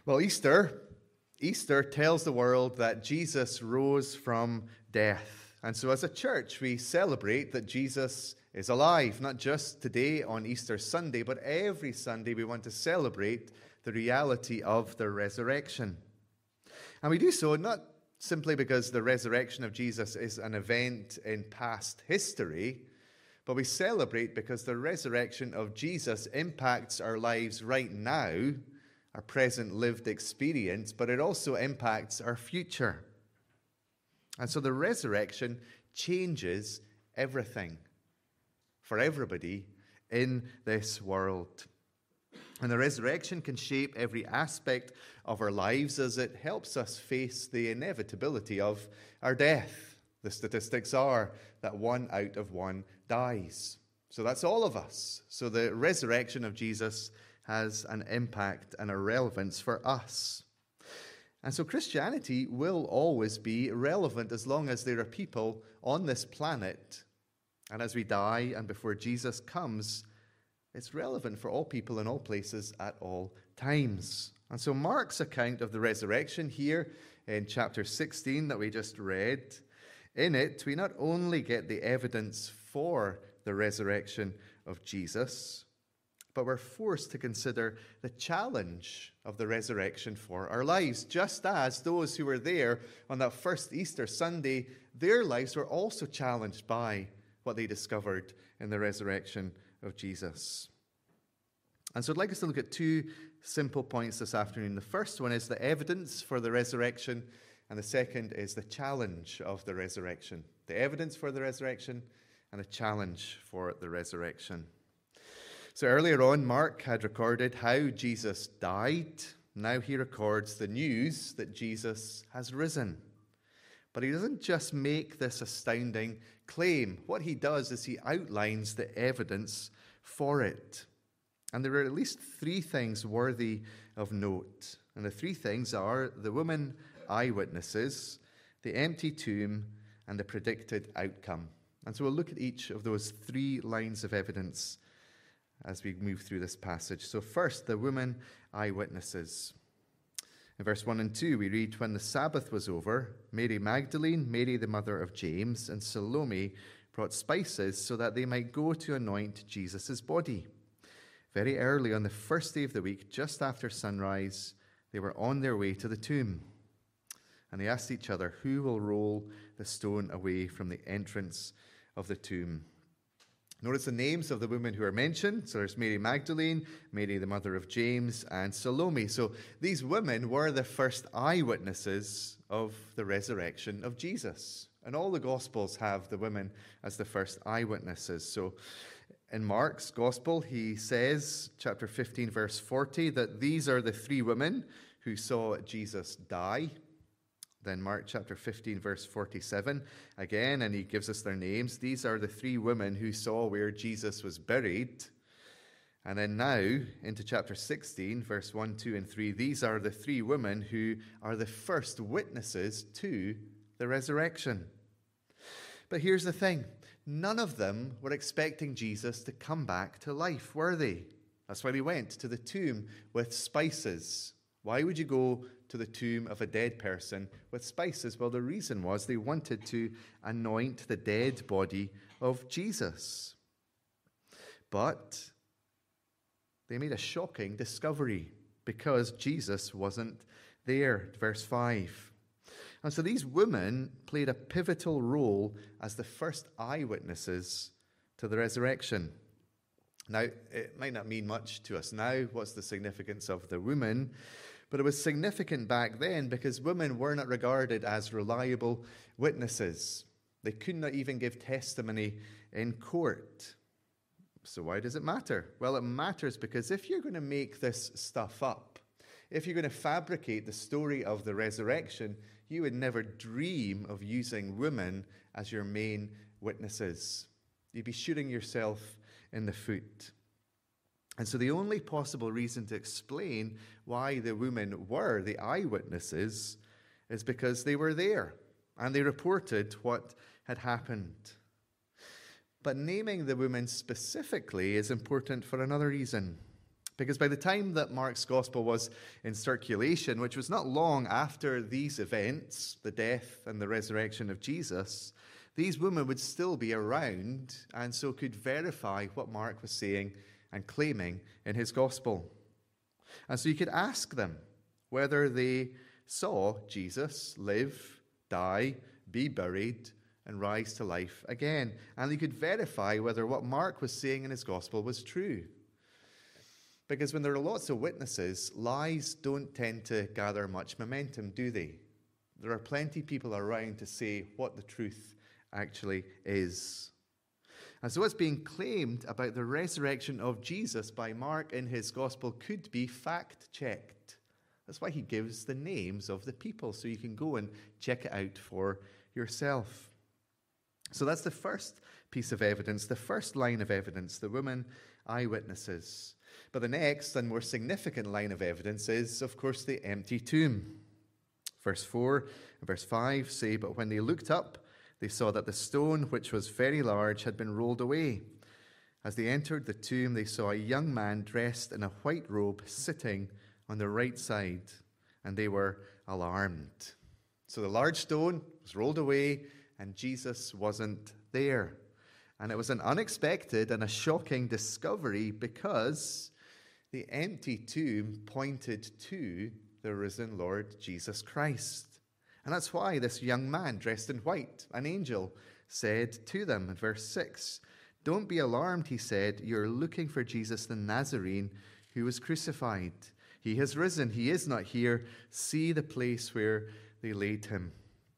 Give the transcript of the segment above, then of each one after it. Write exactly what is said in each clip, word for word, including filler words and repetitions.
Well, Easter, Easter tells the world that Jesus rose from death. And so as a church, we celebrate that Jesus is alive, not just today on Easter Sunday, but every Sunday we want to celebrate the reality of the resurrection. And we do so not simply because the resurrection of Jesus is an event in past history, but we celebrate because the resurrection of Jesus impacts our lives right now, our present lived experience, but it also impacts our future. And so the resurrection changes everything for everybody in this world. And the resurrection can shape every aspect of our lives as it helps us face the inevitability of our death. The statistics are that one out of one dies. So that's all of us. So the resurrection of Jesus has an impact and a relevance for us. And so Christianity will always be relevant as long as there are people on this planet. And as we die and before Jesus comes, it's relevant for all people in all places at all times. And so Mark's account of the resurrection here in chapter sixteen that we just read, in it we not only get the evidence for the resurrection of Jesus, but we're forced to consider the challenge of the resurrection for our lives. Just as those who were there on that first Easter Sunday, their lives were also challenged by what they discovered in the resurrection of Jesus. And so I'd like us to look at two simple points this afternoon. The first one is the evidence for the resurrection, and the second is the challenge of the resurrection. The evidence for the resurrection and the challenge for the resurrection. So earlier on, Mark had recorded how Jesus died. Now he records the news that Jesus has risen. But he doesn't just make this astounding claim. What he does is he outlines the evidence for it. And there are at least three things worthy of note. And the three things are the women eyewitnesses, the empty tomb, and the predicted outcome. And so we'll look at each of those three lines of evidence as we move through this passage. So first, the women eyewitnesses. In verse one and two, we read, "When the Sabbath was over, Mary Magdalene, Mary the mother of James, and Salome brought spices so that they might go to anoint Jesus' body. Very early on the first day of the week, just after sunrise, they were on their way to the tomb. And they asked each other, 'Who will roll the stone away from the entrance of the tomb?'" Notice the names of the women who are mentioned. So there's Mary Magdalene, Mary the mother of James, and Salome. So these women were the first eyewitnesses of the resurrection of Jesus. And all the Gospels have the women as the first eyewitnesses. So in Mark's Gospel, he says, chapter fifteen, verse forty, that these are the three women who saw Jesus die. Then Mark chapter fifteen, verse forty-seven, again, and he gives us their names. These are the three women who saw where Jesus was buried. And then now, into chapter sixteen, verse one, two, and three, these are the three women who are the first witnesses to the resurrection. But here's the thing. None of them were expecting Jesus to come back to life, were they? That's why they went to the tomb with spices. Why would you go to the tomb of a dead person with spices? Well, the reason was they wanted to anoint the dead body of Jesus. But they made a shocking discovery because Jesus wasn't there. Verse five. And so these women played a pivotal role as the first eyewitnesses to the resurrection. Now, it might not mean much to us now. What's the significance of the women? But it was significant back then because women were not regarded as reliable witnesses. They could not even give testimony in court. So why does it matter? Well, it matters because if you're going to make this stuff up, if you're going to fabricate the story of the resurrection, you would never dream of using women as your main witnesses. You'd be shooting yourself in the foot. And so the only possible reason to explain why the women were the eyewitnesses is because they were there and they reported what had happened. But naming the women specifically is important for another reason. Because by the time that Mark's gospel was in circulation, which was not long after these events, the death and the resurrection of Jesus, these women would still be around and so could verify what Mark was saying and claiming in his gospel. And so you could ask them whether they saw Jesus live, die, be buried, and rise to life again. And they could verify whether what Mark was saying in his gospel was true. Because when there are lots of witnesses, lies don't tend to gather much momentum, do they? There are plenty of people around to say what the truth actually is. And so what's being claimed about the resurrection of Jesus by Mark in his gospel could be fact-checked. That's why he gives the names of the people, so you can go and check it out for yourself. So that's the first piece of evidence, the first line of evidence, the women eyewitnesses. But the next and more significant line of evidence is, of course, the empty tomb. Verse four and verse five say, "But when they looked up, they saw that the stone, which was very large, had been rolled away. As they entered the tomb, they saw a young man dressed in a white robe sitting on the right side, and they were alarmed." So the large stone was rolled away, and Jesus wasn't there. And it was an unexpected and a shocking discovery because the empty tomb pointed to the risen Lord Jesus Christ. And that's why this young man dressed in white, an angel, said to them in verse six, "Don't be alarmed," he said. "You're looking for Jesus the Nazarene who was crucified. He has risen. He is not here. See the place where they laid him."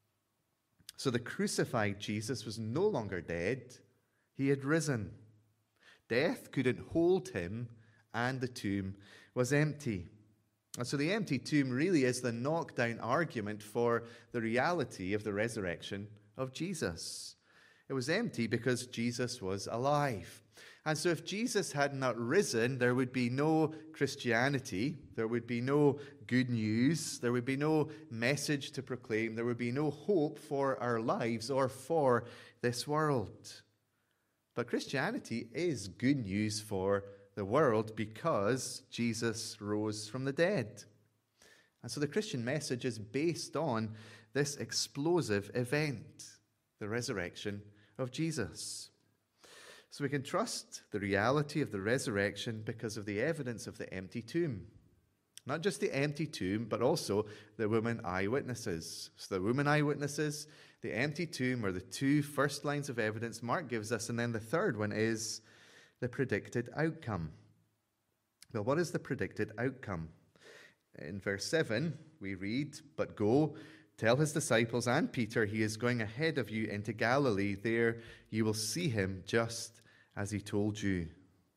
So the crucified Jesus was no longer dead. He had risen. Death couldn't hold him, and the tomb was empty. And so the empty tomb really is the knockdown argument for the reality of the resurrection of Jesus. It was empty because Jesus was alive. And so if Jesus had not risen, there would be no Christianity, there would be no good news, there would be no message to proclaim, there would be no hope for our lives or for this world. But Christianity is good news for the world because Jesus rose from the dead. And so the Christian message is based on this explosive event, the resurrection of Jesus. So we can trust the reality of the resurrection because of the evidence of the empty tomb. Not just the empty tomb, but also the women eyewitnesses. So the women eyewitnesses, the empty tomb are the two first lines of evidence Mark gives us, and then the third one is the predicted outcome. Well, what is the predicted outcome? In verse seven, we read, "But go, tell his disciples and Peter he is going ahead of you into Galilee. There you will see him just as he told you."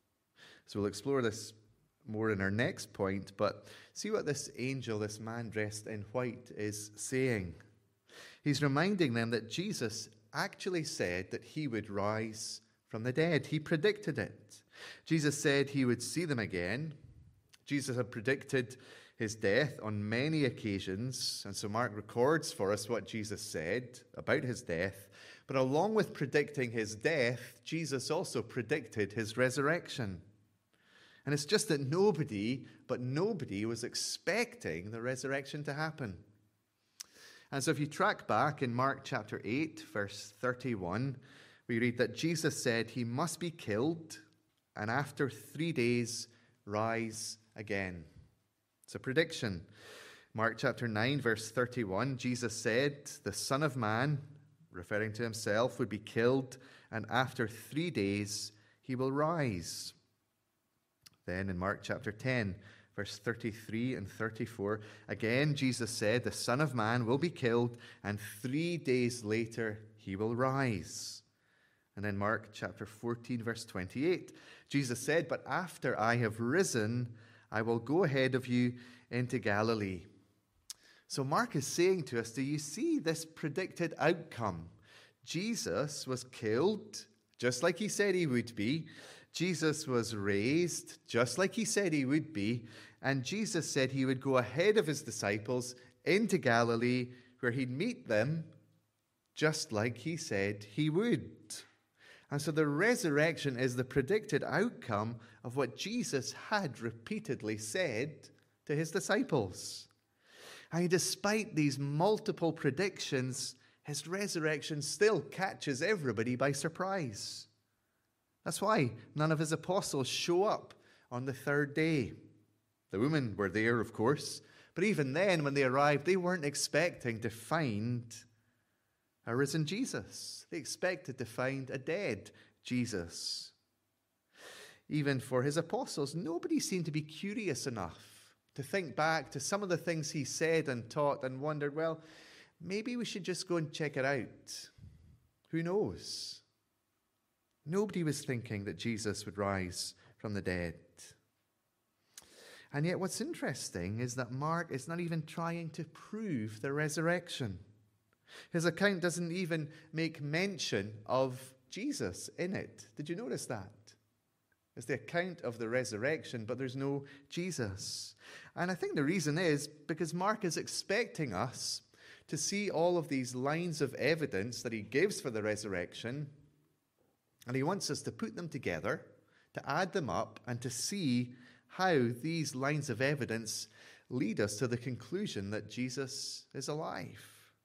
So we'll explore this more in our next point, but see what this angel, this man dressed in white, is saying. He's reminding them that Jesus actually said that he would rise from the dead. He predicted it. Jesus said he would see them again. Jesus had predicted his death on many occasions, and so Mark records for us what Jesus said about his death. But along with predicting his death, Jesus also predicted his resurrection. And it's just that nobody, but nobody was expecting the resurrection to happen. And so if you track back in Mark chapter eight, verse thirty-one, we read that Jesus said he must be killed and after three days rise again. It's a prediction. Mark chapter nine, verse thirty-one, Jesus said the Son of Man, referring to himself, would be killed and after three days he will rise. Then in Mark chapter ten, verse thirty-three and thirty-four, again Jesus said the Son of Man will be killed and three days later he will rise. And then Mark chapter fourteen, verse twenty-eight, Jesus said, "But after I have risen, I will go ahead of you into Galilee." So Mark is saying to us, do you see this predicted outcome? Jesus was killed, just like he said he would be. Jesus was raised, just like he said he would be. And Jesus said he would go ahead of his disciples into Galilee, where he'd meet them, just like he said he would. And so the resurrection is the predicted outcome of what Jesus had repeatedly said to his disciples. And despite these multiple predictions, his resurrection still catches everybody by surprise. That's why none of his apostles show up on the third day. The women were there, of course, but even then, when they arrived, they weren't expecting to find a risen Jesus. They expected to find a dead Jesus. Even for his apostles, nobody seemed to be curious enough to think back to some of the things he said and taught and wondered, well, maybe we should just go and check it out. Who knows? Nobody was thinking that Jesus would rise from the dead. And yet what's interesting is that Mark is not even trying to prove the resurrection. His account doesn't even make mention of Jesus in it. Did you notice that? It's the account of the resurrection, but there's no Jesus. And I think the reason is because Mark is expecting us to see all of these lines of evidence that he gives for the resurrection, and he wants us to put them together, to add them up, and to see how these lines of evidence lead us to the conclusion that Jesus is alive.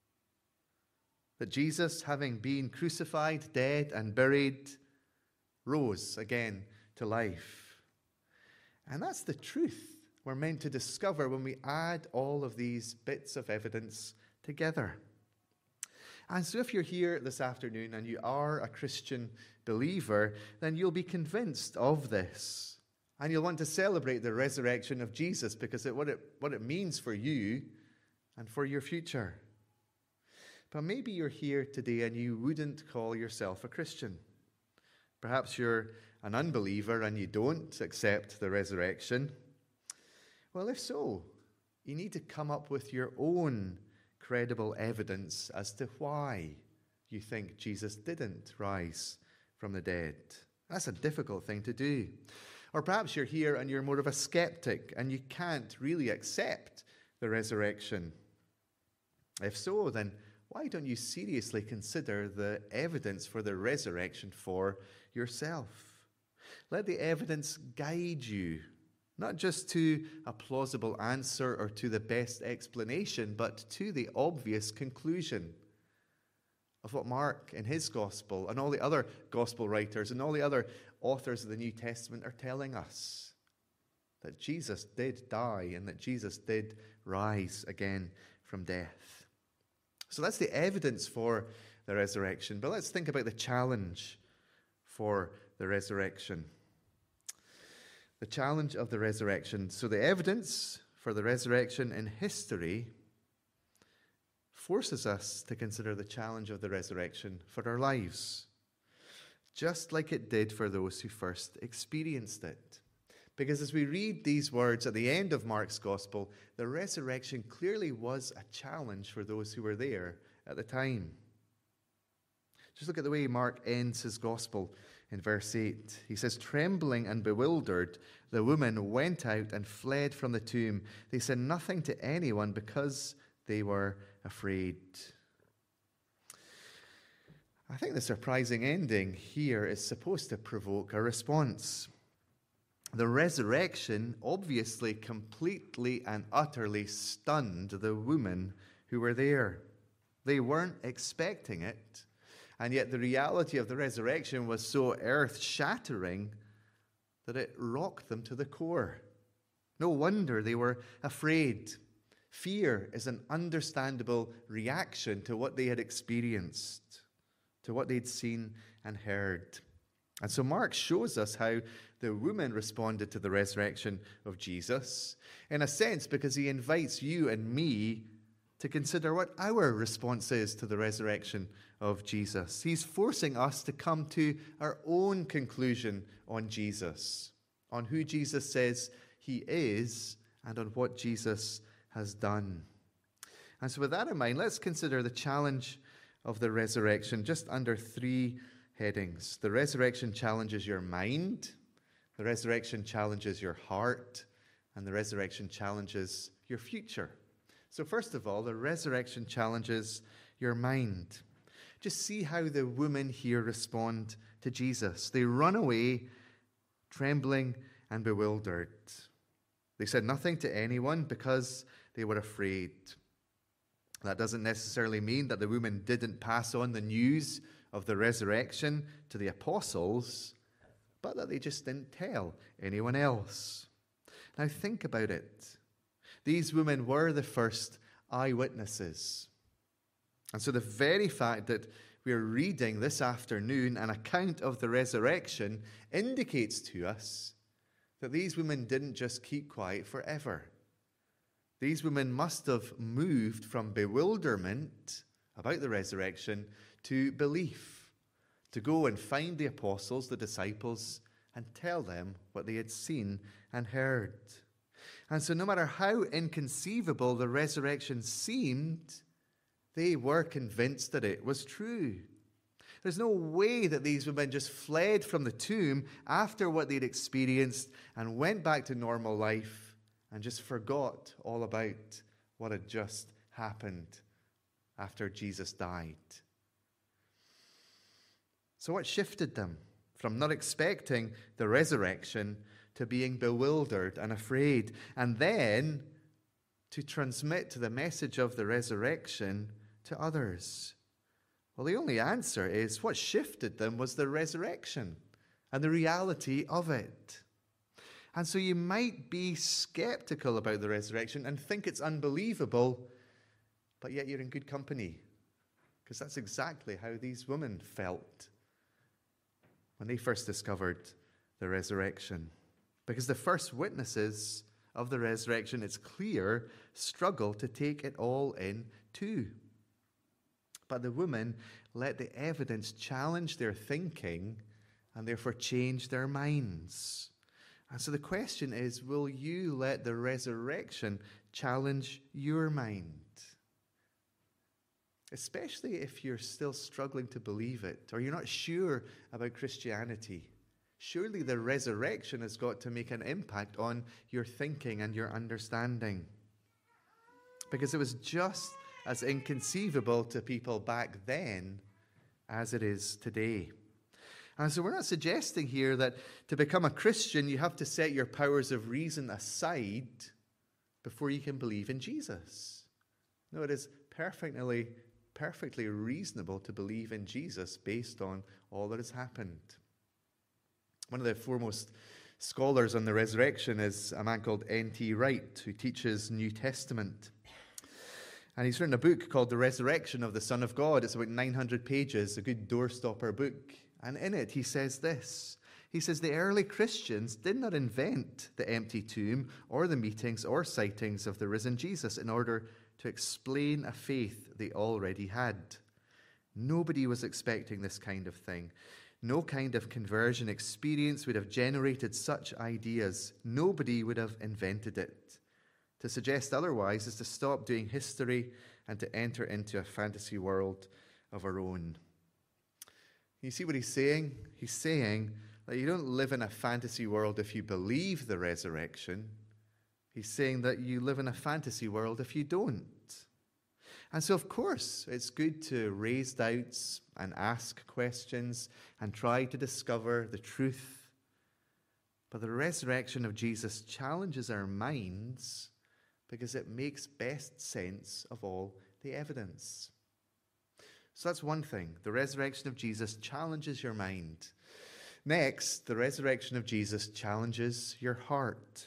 That Jesus, having been crucified, dead, and buried, rose again to life. And that's the truth we're meant to discover when we add all of these bits of evidence together. And so if you're here this afternoon and you are a Christian believer, then you'll be convinced of this. And you'll want to celebrate the resurrection of Jesus because it, what, it, what it means for you and for your future. But maybe you're here today and you wouldn't call yourself a Christian. Perhaps you're an unbeliever and you don't accept the resurrection. Well, if so, you need to come up with your own credible evidence as to why you think Jesus didn't rise from the dead. That's a difficult thing to do. Or perhaps you're here and you're more of a skeptic and you can't really accept the resurrection. If so, then why don't you seriously consider the evidence for the resurrection for yourself? Let the evidence guide you, not just to a plausible answer or to the best explanation, but to the obvious conclusion of what Mark in his gospel and all the other gospel writers and all the other authors of the New Testament are telling us. That Jesus did die and that Jesus did rise again from death. So that's the evidence for the resurrection. But let's think about the challenge for the resurrection. The challenge of the resurrection. So the evidence for the resurrection in history forces us to consider the challenge of the resurrection for our lives, just like it did for those who first experienced it. Because as we read these words at the end of Mark's gospel, the resurrection clearly was a challenge for those who were there at the time. Just look at the way Mark ends his gospel in verse eight. He says, "Trembling and bewildered, the women went out and fled from the tomb. They said nothing to anyone because they were afraid." I think the surprising ending here is supposed to provoke a response. The resurrection obviously completely and utterly stunned the women who were there. They weren't expecting it, and yet the reality of the resurrection was so earth-shattering that it rocked them to the core. No wonder they were afraid. Fear is an understandable reaction to what they had experienced, to what they'd seen and heard. And so Mark shows us how the women responded to the resurrection of Jesus, in a sense because he invites you and me to consider what our response is to the resurrection of Jesus. He's forcing us to come to our own conclusion on Jesus, on who Jesus says he is, and on what Jesus has done. And so with that in mind, let's consider the challenge of the resurrection just under three headings. The resurrection challenges your mind, the resurrection challenges your heart, and the resurrection challenges your future. So first of all, the resurrection challenges your mind. Just see how the women here respond to Jesus. They run away, trembling and bewildered. They said nothing to anyone because they were afraid. That doesn't necessarily mean that the women didn't pass on the news of the resurrection to the apostles, but that they just didn't tell anyone else. Now think about it. These women were the first eyewitnesses. And so the very fact that we are reading this afternoon an account of the resurrection indicates to us that these women didn't just keep quiet forever. These women must have moved from bewilderment about the resurrection to belief, to go and find the apostles, the disciples, and tell them what they had seen and heard. And so no matter how inconceivable the resurrection seemed, they were convinced that it was true. There's no way that these women just fled from the tomb after what they'd experienced and went back to normal life and just forgot all about what had just happened after Jesus died. So what shifted them from not expecting the resurrection to being bewildered and afraid, and then to transmit the message of the resurrection to others? Well, the only answer is what shifted them was the resurrection and the reality of it. And so you might be skeptical about the resurrection and think it's unbelievable, but yet you're in good company, because that's exactly how these women felt when they first discovered the resurrection. Because the first witnesses of the resurrection, it's clear, struggle to take it all in too. But the women let the evidence challenge their thinking and therefore change their minds. And so the question is, will you let the resurrection challenge your mind? Especially if you're still struggling to believe it, or you're not sure about Christianity. Surely the resurrection has got to make an impact on your thinking and your understanding. Because it was just as inconceivable to people back then as it is today. And so we're not suggesting here that to become a Christian, you have to set your powers of reason aside before you can believe in Jesus. No, it is perfectly, perfectly reasonable to believe in Jesus based on all that has happened. One of the foremost scholars on the resurrection is a man called N T Wright, who teaches New Testament. And he's written a book called The Resurrection of the Son of God. It's about nine hundred pages, a good doorstopper book. And in it, he says this. He says, the early Christians did not invent the empty tomb or the meetings or sightings of the risen Jesus in order to explain a faith they already had. Nobody was expecting this kind of thing. No kind of conversion experience would have generated such ideas. Nobody would have invented it. To suggest otherwise is to stop doing history and to enter into a fantasy world of our own. You see what he's saying? He's saying that you don't live in a fantasy world if you believe the resurrection. He's saying that you live in a fantasy world if you don't. And so, of course, it's good to raise doubts and ask questions and try to discover the truth. But the resurrection of Jesus challenges our minds because it makes best sense of all the evidence. So that's one thing. The resurrection of Jesus challenges your mind. Next, the resurrection of Jesus challenges your heart.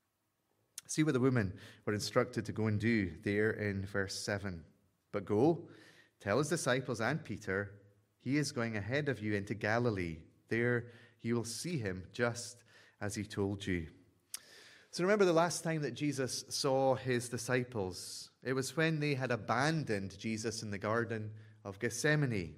See what the women were instructed to go and do there in verse seven. But go, tell his disciples and Peter, he is going ahead of you into Galilee. There you will see him just as he told you. So remember the last time that Jesus saw his disciples. It was when they had abandoned Jesus in the Garden of Gethsemane.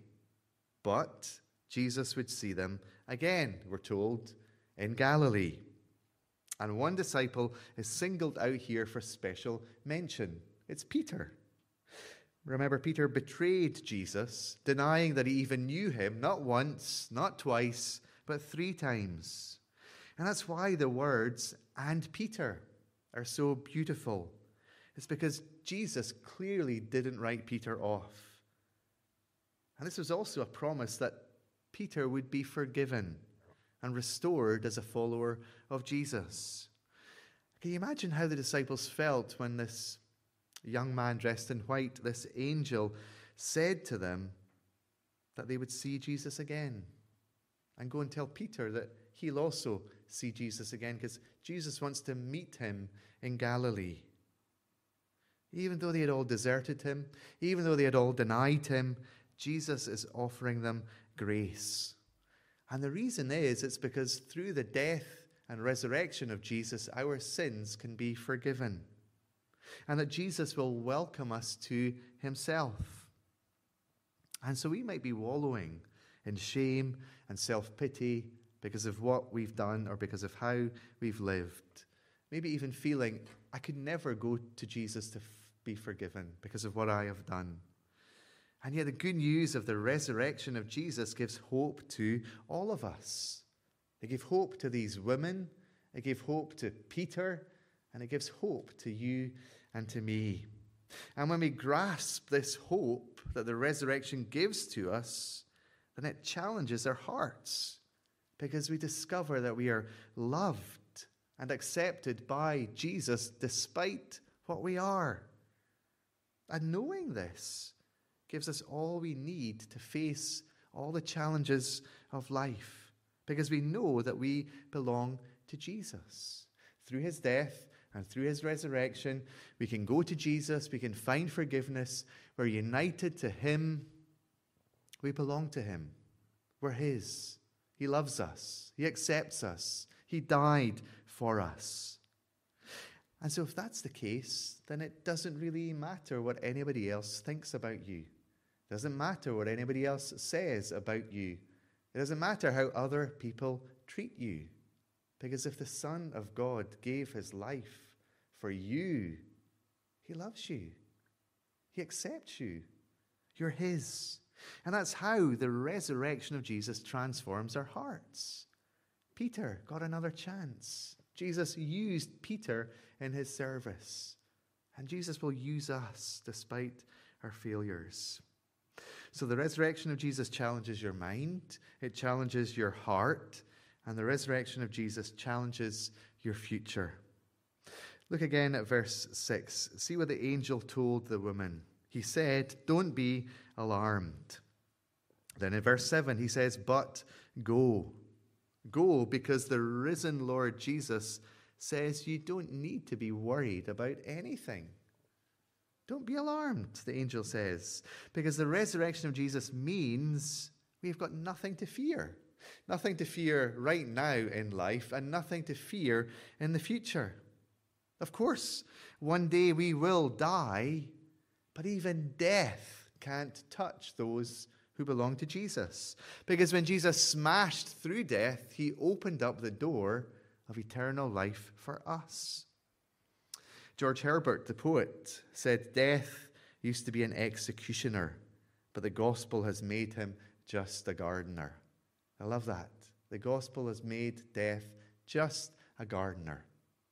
But Jesus would see them again, we're told, in Galilee. And one disciple is singled out here for special mention. It's Peter. Remember, Peter betrayed Jesus, denying that he even knew him, not once, not twice, but three times. And that's why the words, and Peter, are so beautiful. It's because Jesus clearly didn't write Peter off. And this was also a promise that Peter would be forgiven and restored as a follower of Jesus. Can you imagine how the disciples felt when this young man dressed in white, this angel, said to them that they would see Jesus again, and go and tell Peter that he'll also see Jesus again, because Jesus wants to meet him in Galilee. Even though they had all deserted him, even though they had all denied him, Jesus is offering them grace. And the reason is, it's because through the death and resurrection of Jesus, our sins can be forgiven. And that Jesus will welcome us to himself. And so we might be wallowing in shame and self-pity because of what we've done or because of how we've lived. Maybe even feeling, I could never go to Jesus to f- be forgiven because of what I have done. And yet the good news of the resurrection of Jesus gives hope to all of us. It gave hope to these women, it gave hope to Peter, and it gives hope to you and to me. And when we grasp this hope that the resurrection gives to us, then it challenges our hearts, because we discover that we are loved and accepted by Jesus despite what we are. And knowing this gives us all we need to face all the challenges of life, because we know that we belong to Jesus. Through his death and through his resurrection, we can go to Jesus, we can find forgiveness, we're united to him, we belong to him, we're his. He loves us, he accepts us, he died for us. And so if that's the case, then it doesn't really matter what anybody else thinks about you. It doesn't matter what anybody else says about you. It doesn't matter how other people treat you. Because if the Son of God gave his life for you, he loves you. He accepts you. You're his. And that's how the resurrection of Jesus transforms our hearts. Peter got another chance. Jesus used Peter in his service. And Jesus will use us despite our failures. So the resurrection of Jesus challenges your mind. It challenges your heart. And the resurrection of Jesus challenges your future. Look again at verse six. See what the angel told the woman. He said, "Don't be alarmed." Then in verse seven, he says, "But go. Go, because the risen Lord Jesus says you don't need to be worried about anything." Don't be alarmed, the angel says, because the resurrection of Jesus means we've got nothing to fear. Nothing to fear right now in life, and nothing to fear in the future. Of course, one day we will die, but even death can't touch those who belong to Jesus. Because when Jesus smashed through death, he opened up the door of eternal life for us. George Herbert, the poet, said, "Death used to be an executioner, but the gospel has made him just a gardener." I love that. The gospel has made death just a gardener.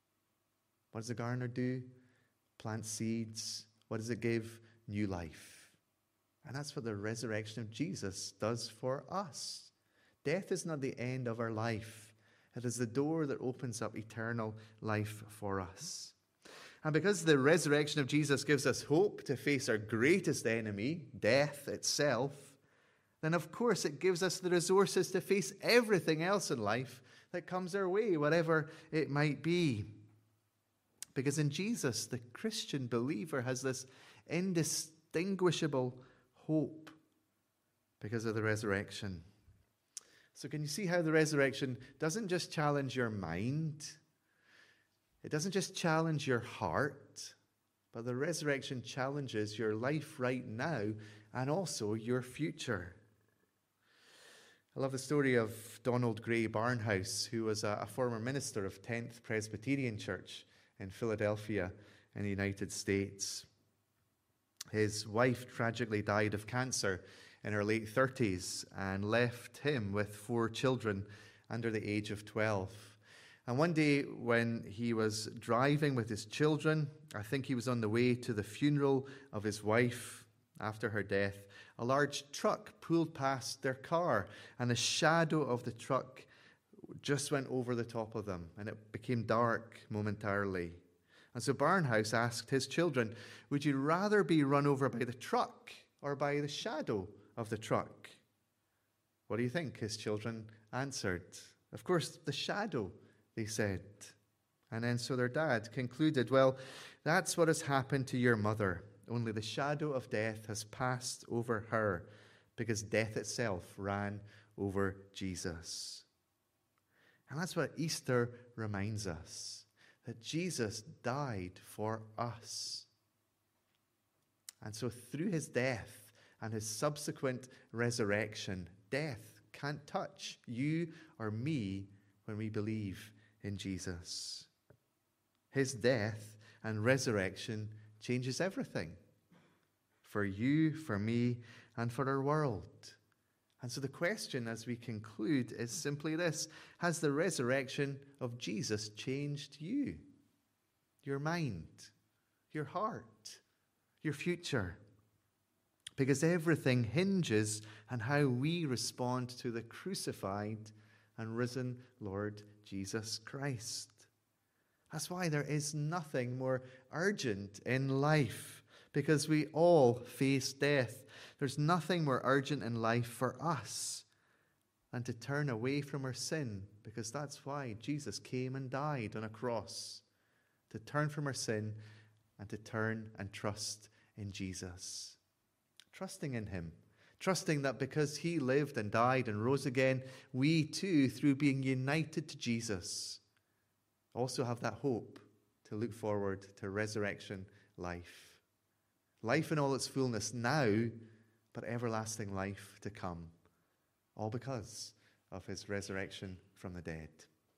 What does a gardener do? Plant seeds. What does it give? New life. And that's what the resurrection of Jesus does for us. Death is not the end of our life. It is the door that opens up eternal life for us. And because the resurrection of Jesus gives us hope to face our greatest enemy, death itself, then of course it gives us the resources to face everything else in life that comes our way, whatever it might be. Because in Jesus, the Christian believer has this indistinguishable hope because of the resurrection. So can you see how the resurrection doesn't just challenge your mind? It doesn't just challenge your heart, but the resurrection challenges your life right now and also your future. I love the story of Donald Gray Barnhouse, who was a, a former minister of tenth Presbyterian Church in Philadelphia in the United States. His wife tragically died of cancer in her late thirties and left him with four children under the age of twelve. And one day when he was driving with his children, I think he was on the way to the funeral of his wife after her death, A large truck pulled past their car, and the shadow of the truck just went over the top of them, and it became dark momentarily. And so Barnhouse asked his children, would you rather be run over by the truck or by the shadow of the truck? What do you think his children answered? Of course, the shadow, they said. And then so their dad concluded, well, that's what has happened to your mother. Only the shadow of death has passed over her, because death itself ran over Jesus. And that's what Easter reminds us, that Jesus died for us. And so through his death and his subsequent resurrection, death can't touch you or me when we believe in Jesus. His death and resurrection changes everything for you, for me, and for our world. And so the question as we conclude is simply this: has the resurrection of Jesus changed you, your mind, your heart, your future? Because everything hinges on how we respond to the crucified and risen Lord Jesus Christ. That's why there is nothing more urgent in life, because we all face death. There's nothing more urgent in life for us than to turn away from our sin, because that's why Jesus came and died on a cross, to turn from our sin and to turn and trust in Jesus. Trusting in him, trusting that because he lived and died and rose again, we too, through being united to Jesus, also have that hope to look forward to resurrection life. Life in all its fullness now, but everlasting life to come. All because of his resurrection from the dead.